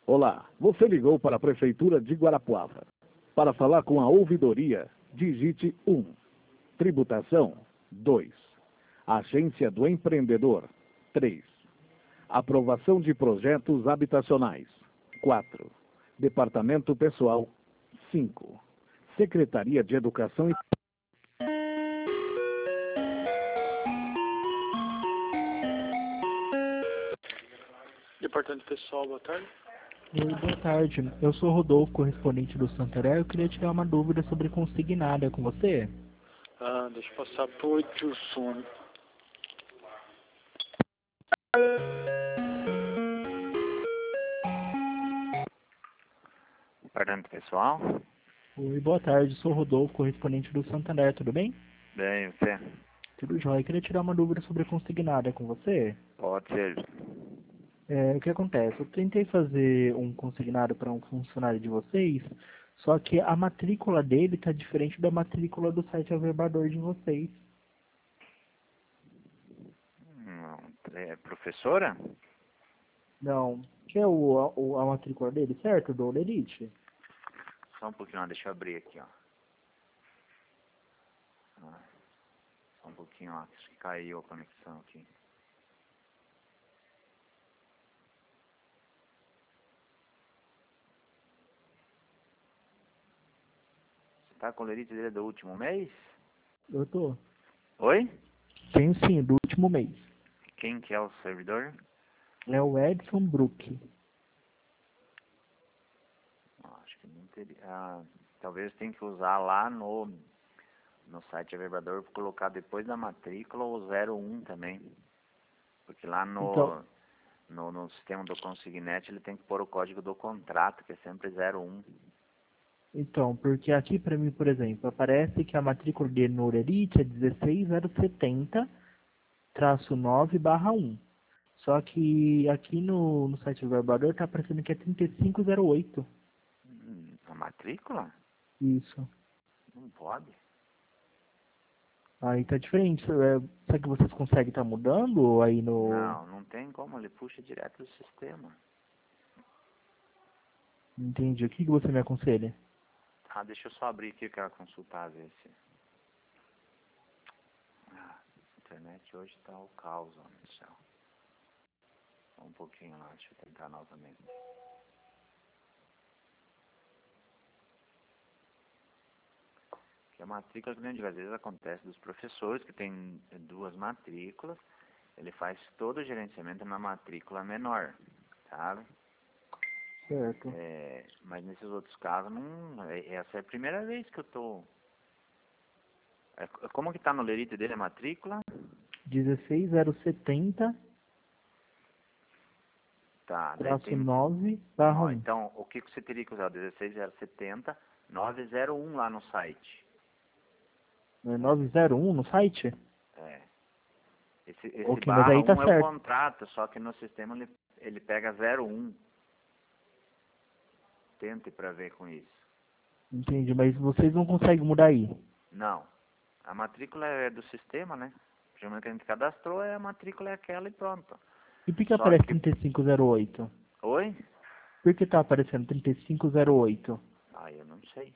Olá, você ligou para a Prefeitura de Guarapuava. Para falar com a ouvidoria, digite 1. Tributação, 2. Agência do Empreendedor, 3. Aprovação de projetos habitacionais, 4. Departamento Pessoal, 5. Secretaria de Educação e... Departamento Pessoal, boa tarde. Oi, boa tarde. Eu sou o Rodolfo, correspondente do Santander. Eu queria tirar uma dúvida sobre consignada com você. Deixa eu passar pro Edilson. Departamento Pessoal? Oi, boa tarde. Sou o Rodolfo, correspondente do Santander. Tudo bem? Bem, você? Tudo jóia. Eu queria tirar uma dúvida sobre consignada com você. Pode ser. O que acontece? Eu tentei fazer um consignado para um funcionário de vocês, só que a matrícula dele está diferente da matrícula do site averbador de vocês. Não, é professora? Não. Que é a matrícula dele, certo? Do Olerite? Só um pouquinho, ó, deixa eu abrir aqui, ó. Só um pouquinho, ó, acho que caiu a conexão aqui. Você tá com o lerite dele do último mês? Eu tô. Oi? Tenho sim, do último mês. Quem que é o servidor? É o Edson Brook. Acho que não teria. Talvez tenha que usar lá no site Averbador, colocar depois da matrícula o 01 também. Porque lá Então, no sistema do Consignet ele tem que pôr o código do contrato, que é sempre 01. então, porque aqui para mim, por exemplo, aparece que a matrícula dele no Orelite é 16070-9/1. Só que aqui no site do Verbador tá aparecendo que é 3508. A matrícula? Isso. Não pode. Aí tá diferente. Será que vocês conseguem estar mudando aí no... Não, não tem como, ele puxa direto do sistema. Entendi. O que você me aconselha? Deixa eu só abrir aqui, eu quero consultar, ver se... A internet hoje tá o caos, ó, no céu. Só um pouquinho lá, deixa eu tentar novamente. Que a matrícula, grande às vezes acontece dos professores, que tem 2 matrículas, ele faz todo o gerenciamento na matrícula menor, sabe? Certo. Mas nesses outros casos, não, essa é a primeira vez que eu tô... Como que tá no lerite dele a matrícula? 16070 Tá, daí traço tem... 9/1. Então, o que você teria que usar? 16070 901 lá no site. Não é 901 no site? É. Esse Ok, mas barra aí tá 1 é o certo. contrato, só que no sistema ele pega 01. Tente para ver com isso. Entendi, mas vocês não conseguem mudar aí. Não. A matrícula é do sistema, né? O primeiro que a gente cadastrou, a matrícula é aquela e pronto. E por que Só aparece que... 3508? Oi? Por que tá aparecendo 3508? Eu não sei.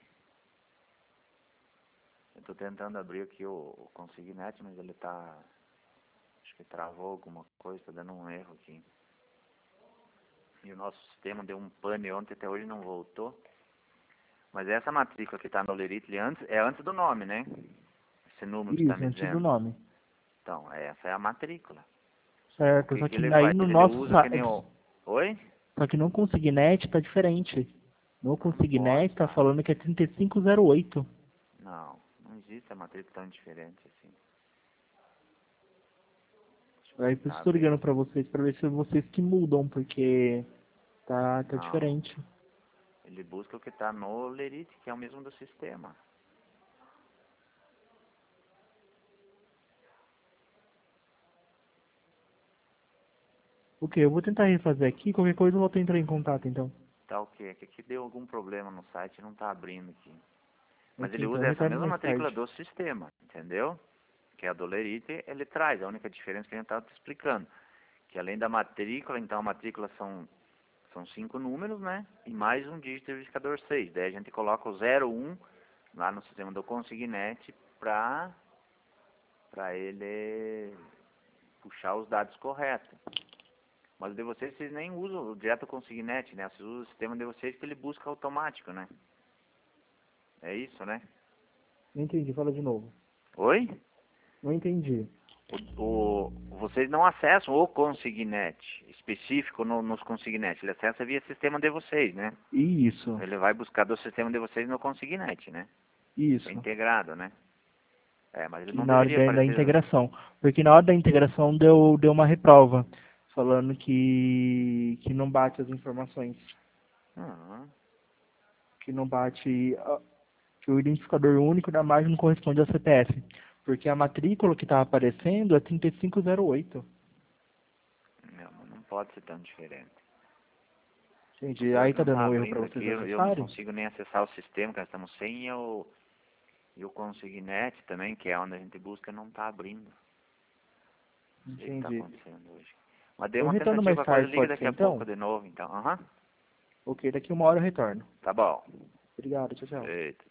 Eu tô tentando abrir aqui o Consignet, mas ele tá... Acho que travou alguma coisa, tá dando um erro aqui. E o nosso sistema deu um pane ontem, até hoje não voltou. Mas essa matrícula que está no lerite é antes do nome, né? Esse número que está Isso, me antes do dizendo. nome. Então, essa é a matrícula. O Certo, que só que que ele aí faz? no Ele nosso usa que nem site... o... Oi? Só que no Consignet tá diferente. No Não pode, Consignet tá cara. falando que é 3508. Não existe a matrícula tão diferente assim. Deixa eu Aí por isso tentar tô ver ligando aqui. pra ver se vocês que mudam, porque tá Não, diferente. ele busca o que está no lerite, que é o mesmo do sistema. Ok, eu vou tentar refazer aqui, qualquer coisa eu vou entrar em contato então. Tá o quê? Que aqui deu algum problema no site e não está abrindo aqui. Mas Ok, ele então usa eu essa retorno mesma mais matrícula tarde. do sistema, entendeu? Que é a do lerite, ele traz. A única diferença que a gente estava te explicando. Que além da matrícula, então a matrícula São 5 números, né? E mais um dígito de verificador 6. Daí a gente coloca o 01 lá no sistema do Consignet para ele puxar os dados corretos. Mas o de vocês nem usam direto o Consignet, né? Vocês usam o sistema de vocês que ele busca automático, né? É isso, né? Não entendi, fala de novo. Oi? Não entendi. Vocês não acessam o Consignet específico nos Consignet. Ele acessa via sistema de vocês, né? Isso, Ele vai buscar do sistema de vocês no Consignet, né? isso. É integrado, né? Mas ele não Na hora deveria da aparecer. integração. Porque na hora da integração deu uma reprova, falando que não bate as informações. Uhum. Que não bate, que o identificador único da margem não corresponde ao CPF. Porque a matrícula que está aparecendo é 3508. Não pode ser tão diferente. Entendi. Aí tá Não dando um erro abrindo para aqui, vocês eu não acessarem? consigo nem acessar o sistema que nós estamos sem e o Consignet também, que é onde a gente busca, não está abrindo. Não sei o que está Entendi. acontecendo hoje. Mas dê Eu uma retorno tentativa mais quando tarde, liga pode daqui ser a então? pouco de novo, então. Aham. Ok, daqui 1 hora eu retorno. Tá bom. Obrigado, tchau, tchau. Eita.